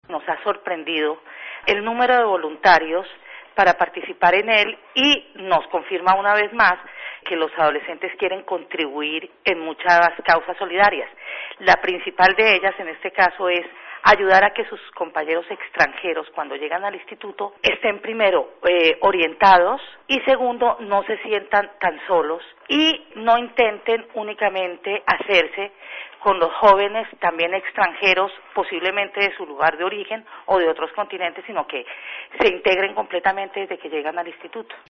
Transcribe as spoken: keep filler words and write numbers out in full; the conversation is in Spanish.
Nos ha sorprendido el número de voluntarios para participar en él y nos confirma una vez más que los adolescentes quieren contribuir en muchas causas solidarias. La principal de ellas en este caso es ayudar a que sus compañeros extranjeros cuando llegan al instituto estén primero eh, orientados y segundo no se sientan tan solos y no intenten únicamente hacerse con los jóvenes también extranjeros posiblemente de su lugar de origen o de otros continentes, sino que se integren completamente desde que llegan al instituto.